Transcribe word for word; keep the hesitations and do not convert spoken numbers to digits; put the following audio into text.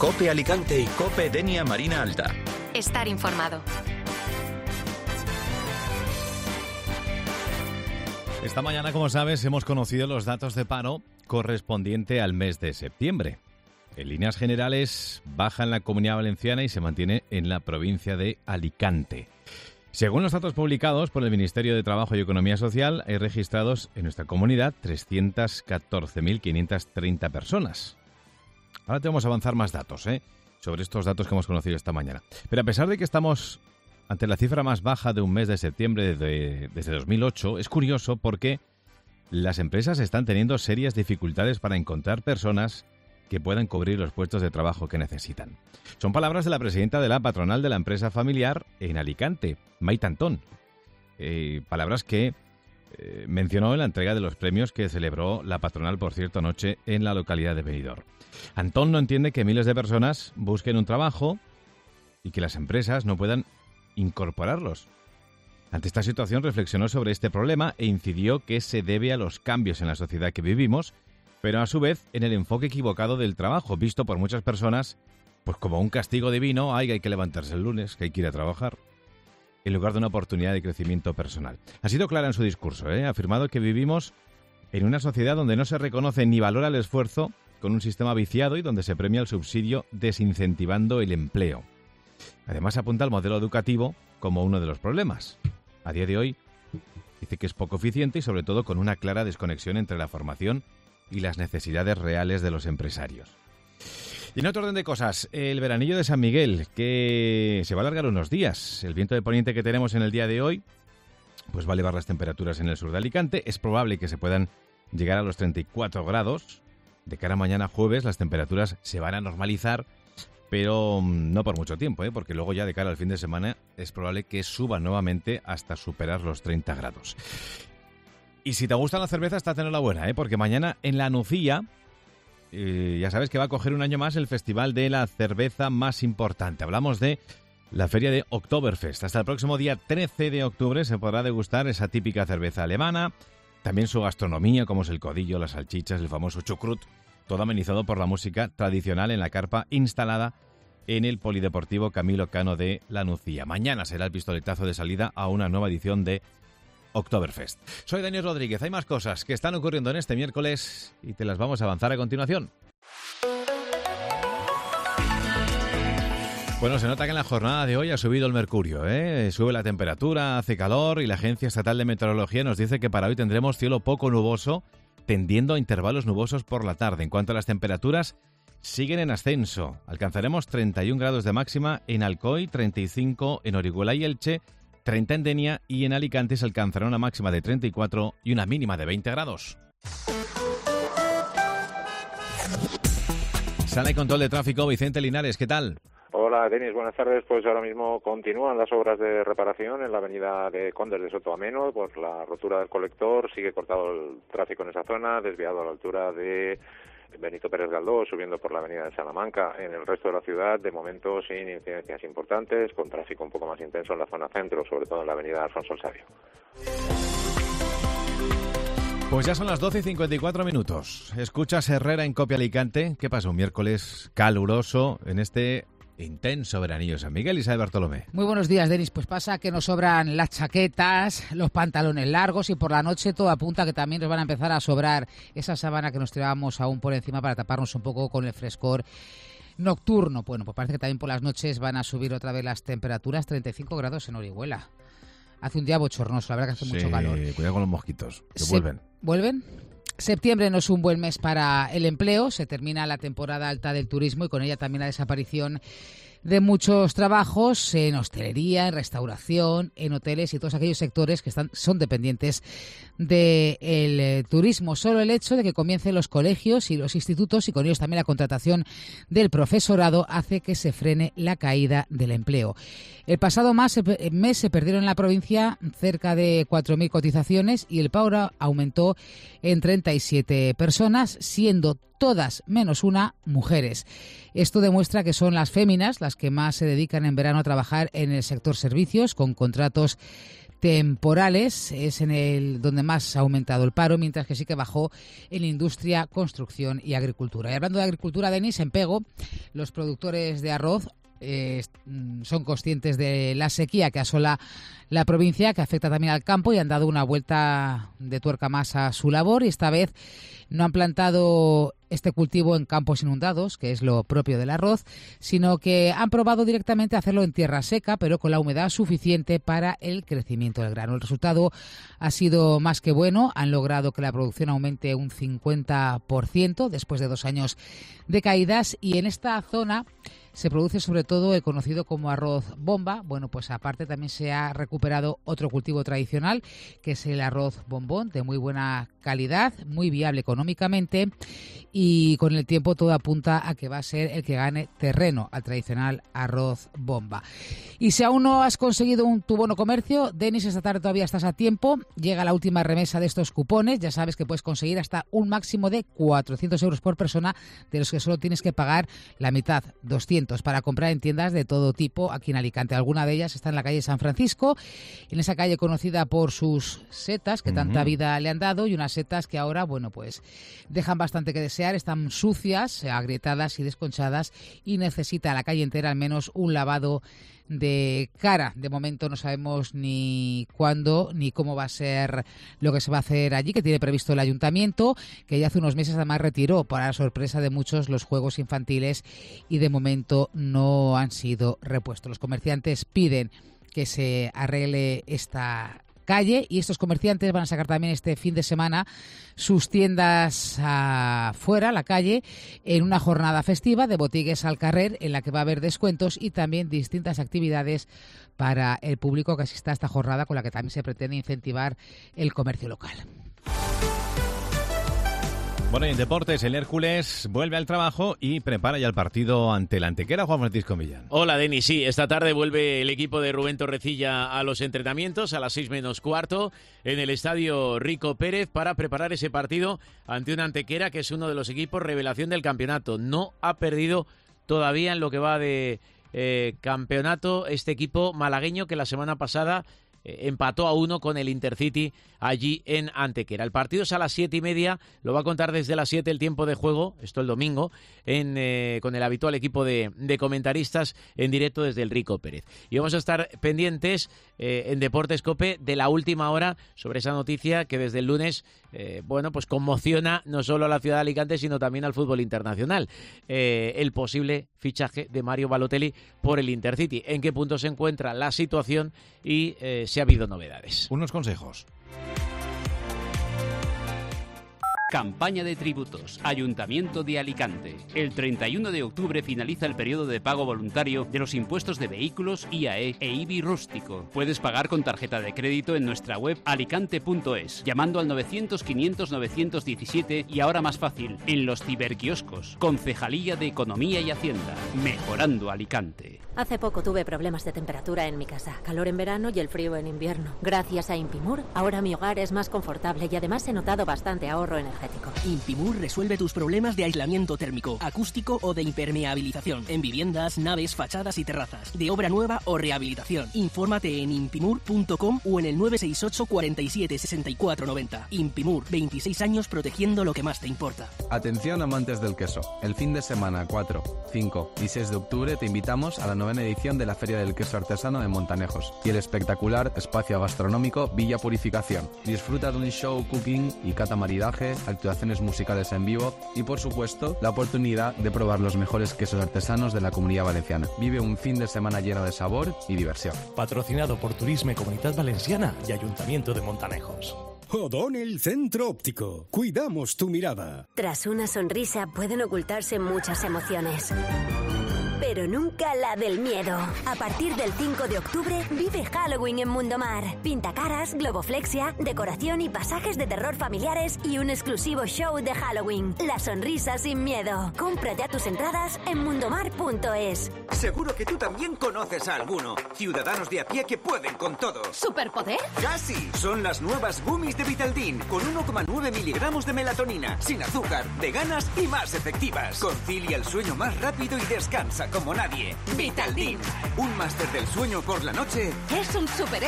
COPE Alicante y COPE Denia Marina Alta. Estar informado. Esta mañana, como sabes, hemos conocido los datos de paro correspondiente al mes de septiembre. En líneas generales, baja en la Comunidad Valenciana y se mantiene en la provincia de Alicante. Según los datos publicados por el Ministerio de Trabajo y Economía Social, hay registrados en nuestra comunidad trescientas catorce mil quinientas treinta personas. Ahora te vamos a avanzar más datos, ¿eh? sobre estos datos que hemos conocido esta mañana. Pero a pesar de que estamos ante la cifra más baja de un mes de septiembre de, desde dos mil ocho, es curioso porque las empresas están teniendo serias dificultades para encontrar personas que puedan cubrir los puestos de trabajo que necesitan. Son palabras de la presidenta de la patronal de la empresa familiar en Alicante, Maite Antón. Eh, palabras que eh, mencionó en la entrega de los premios que celebró la patronal, por cierto, anoche en la localidad de Benidorm. Antón no entiende que miles de personas busquen un trabajo y que las empresas no puedan incorporarlos. Ante esta situación reflexionó sobre este problema e incidió que se debe a los cambios en la sociedad que vivimos, pero a su vez en el enfoque equivocado del trabajo, visto por muchas personas pues como un castigo divino. Ay, hay que levantarse el lunes, que hay que ir a trabajar, en lugar de una oportunidad de crecimiento personal. Ha sido clara en su discurso, ¿eh? Ha afirmado que vivimos en una sociedad donde no se reconoce ni valora el esfuerzo, con un sistema viciado y donde se premia el subsidio desincentivando el empleo. Además apunta al modelo educativo como uno de los problemas. A día de hoy dice que es poco eficiente y sobre todo con una clara desconexión entre la formación y las necesidades reales de los empresarios. Y en otro orden de cosas, el veranillo de San Miguel, que se va a alargar unos días. El viento de poniente que tenemos en el día de hoy pues va a elevar las temperaturas en el sur de Alicante. Es probable que se puedan llegar a los treinta y cuatro grados. De cara a mañana jueves las temperaturas se van a normalizar, pero no por mucho tiempo, ¿eh? porque luego ya de cara al fin de semana es probable que suba nuevamente hasta superar los treinta grados. Y si te gusta la cerveza, estás en la buena, ¿eh? porque mañana en La Nucía, eh, ya sabes que va a coger un año más el festival de la cerveza más importante. Hablamos de la feria de Oktoberfest. Hasta el próximo día trece de octubre se podrá degustar esa típica cerveza alemana, también su gastronomía, como es el codillo, las salchichas, el famoso chucrut, todo amenizado por la música tradicional en la carpa instalada en el Polideportivo Camilo Cano de La Nucía. Mañana será el pistoletazo de salida a una nueva edición de Oktoberfest. Soy Daniel Rodríguez. Hay más cosas que están ocurriendo en este miércoles y te las vamos a avanzar a continuación. Bueno, se nota que en la jornada de hoy ha subido el mercurio, ¿eh? Sube la temperatura, hace calor y la Agencia Estatal de Meteorología nos dice que para hoy tendremos cielo poco nuboso, tendiendo a intervalos nubosos por la tarde. En cuanto a las temperaturas, siguen en ascenso. Alcanzaremos treinta y un grados de máxima en Alcoy, treinta y cinco en Orihuela y Elche, treinta en Denia y en Alicante se alcanzará una máxima de treinta y cuatro y una mínima de veinte grados. Sala y control de tráfico, Vicente Linares, ¿qué tal? Hola, Denis, buenas tardes. Pues ahora mismo continúan las obras de reparación en la avenida de Condes de Sotoameno por la rotura del colector. Sigue cortado el tráfico en esa zona, desviado a la altura de Benito Pérez Galdós, subiendo por la avenida de Salamanca. En el resto de la ciudad, de momento, sin incidencias importantes, con tráfico un poco más intenso en la zona centro, sobre todo en la avenida Alfonso el Sabio. Pues ya son las doce y cincuenta y cuatro minutos. Escuchas Herrera en Cope Alicante. ¿Qué pasa? Un miércoles caluroso en este intenso veranillo San Miguel. Isabel Bartolomé. Muy buenos días, Denis. Pues pasa que nos sobran las chaquetas, los pantalones largos y por la noche todo apunta que también nos van a empezar a sobrar esa sábana que nos tirábamos aún por encima para taparnos un poco con el frescor nocturno. Bueno, pues parece que también por las noches van a subir otra vez las temperaturas, treinta y cinco grados en Orihuela. Hace un día bochornoso, la verdad que hace sí, mucho calor. Cuidado con los mosquitos, que Se, vuelven. ¿Vuelven? Septiembre no es un buen mes para el empleo, se termina la temporada alta del turismo y con ella también la desaparición de muchos trabajos en hostelería, en restauración, en hoteles y todos aquellos sectores que están son dependientes del eh, turismo. Solo el hecho de que comiencen los colegios y los institutos y con ellos también la contratación del profesorado hace que se frene la caída del empleo. El pasado mes, mes se perdieron en la provincia cerca de cuatro mil cotizaciones y el paro aumentó en treinta y siete personas, siendo todas, menos una, mujeres. Esto demuestra que son las féminas las que más se dedican en verano a trabajar en el sector servicios, con contratos temporales, es en el donde más ha aumentado el paro, mientras que sí que bajó en industria, construcción y agricultura. Y hablando de agricultura, Denis, en Pego, los productores de arroz eh, son conscientes de la sequía que asola la provincia, que afecta también al campo, y han dado una vuelta de tuerca más a su labor, y esta vez no han plantado este cultivo en campos inundados, que es lo propio del arroz, sino que han probado directamente hacerlo en tierra seca, pero con la humedad suficiente para el crecimiento del grano. El resultado ha sido más que bueno. Han logrado que la producción aumente un cincuenta por ciento después de dos años de caídas, y en esta zona se produce sobre todo el conocido como arroz bomba. Bueno, pues aparte también se ha recuperado otro cultivo tradicional, que es el arroz bombón, de muy buena calidad, muy viable económicamente, y con el tiempo todo apunta a que va a ser el que gane terreno al tradicional arroz bomba. Y si aún no has conseguido un tu bono comercio, Denis, esta tarde todavía estás a tiempo. Llega la última remesa de estos cupones. Ya sabes que puedes conseguir hasta un máximo de cuatrocientos euros por persona, de los que solo tienes que pagar la mitad, doscientos, para comprar en tiendas de todo tipo aquí en Alicante. Alguna de ellas está en la calle San Francisco, en esa calle conocida por sus setas que tanta uh-huh. vida le han dado, y unas setas que ahora, bueno, pues dejan bastante que desear, están sucias, agrietadas y desconchadas, y necesita la calle entera al menos un lavado de cara. De momento no sabemos ni cuándo ni cómo va a ser lo que se va a hacer allí, que tiene previsto el ayuntamiento, que ya hace unos meses además retiró, para la sorpresa de muchos, los juegos infantiles, y de momento no han sido repuestos. Los comerciantes piden que se arregle esta calle, y estos comerciantes van a sacar también este fin de semana sus tiendas afuera, a la calle, en una jornada festiva de botigues al carrer, en la que va a haber descuentos y también distintas actividades para el público que asista a esta jornada, con la que también se pretende incentivar el comercio local. Bueno, y en deportes, el Hércules vuelve al trabajo y prepara ya el partido ante el Antequera. Juan Francisco Millán. Hola, Denis. Sí, esta tarde vuelve el equipo de Rubén Torrecilla a los entrenamientos a las seis menos cuarto en el estadio Rico Pérez para preparar ese partido ante un Antequera que es uno de los equipos revelación del campeonato. No ha perdido todavía en lo que va de eh, campeonato este equipo malagueño, que la semana pasada eh, empató a uno con el Intercity allí en Antequera. El partido es a las siete y media, lo va a contar desde las siete el tiempo de juego, esto el domingo, en, eh, con el habitual equipo de, de comentaristas en directo desde el Rico Pérez. Y vamos a estar pendientes eh, en Deportes COPE de la última hora sobre esa noticia que desde el lunes, eh, bueno, pues conmociona no solo a la ciudad de Alicante, sino también al fútbol internacional. Eh, el posible fichaje de Mario Balotelli por el Intercity. ¿En qué punto se encuentra la situación y eh, si ha habido novedades? Unos consejos. Campaña de tributos. Ayuntamiento de Alicante. El treinta y uno de octubre finaliza el periodo de pago voluntario de los impuestos de vehículos, I A E e I B I rústico. Puedes pagar con tarjeta de crédito en nuestra web alicante punto es, llamando al novecientos quinientos novecientos diecisiete, y ahora más fácil, en los ciberquioscos. Concejalía de Economía y Hacienda. Mejorando Alicante. Hace poco tuve problemas de temperatura en mi casa. Calor en verano y el frío en invierno. Gracias a Impimur, ahora mi hogar es más confortable y además he notado bastante ahorro energético. Impimur resuelve tus problemas de aislamiento térmico, acústico o de impermeabilización en viviendas, naves, fachadas y terrazas, de obra nueva o rehabilitación. Infórmate en impimur punto com o en el nueve seis ocho, cuarenta y siete, sesenta y cuatro noventa. Impimur, veintiséis años protegiendo lo que más te importa. Atención amantes del queso. El fin de semana cuatro, cinco y seis de octubre te invitamos a la novena edición de la Feria del Queso Artesano de Montanejos y el espectacular espacio gastronómico Villa Purificación. Disfruta de un show cooking y cata maridaje, actuaciones musicales en vivo y, por supuesto, la oportunidad de probar los mejores quesos artesanos de la Comunidad Valenciana. Vive un fin de semana lleno de sabor y diversión. Patrocinado por Turisme Comunitat Valenciana y Ayuntamiento de Montanejos. O'Donnell Centro Óptico. Cuidamos tu mirada. Tras una sonrisa pueden ocultarse muchas emociones. pero nunca la del miedo. A partir del cinco de octubre, vive Halloween en Mundomar. Pintacaras, globoflexia, decoración y pasajes de terror familiares y un exclusivo show de Halloween. La sonrisa sin miedo. Compra ya tus entradas en mundomar punto es. Seguro que tú también conoces a alguno. Ciudadanos de a pie que pueden con todo. ¿Superpoder? ¡Casi! Son las nuevas gummies de Vitaldin, con uno coma nueve miligramos de melatonina, sin azúcar, veganas y más efectivas. Concilia el sueño más rápido y descansa como nadie. Vitaldin, un máster del sueño por la noche. Es un superhéroe.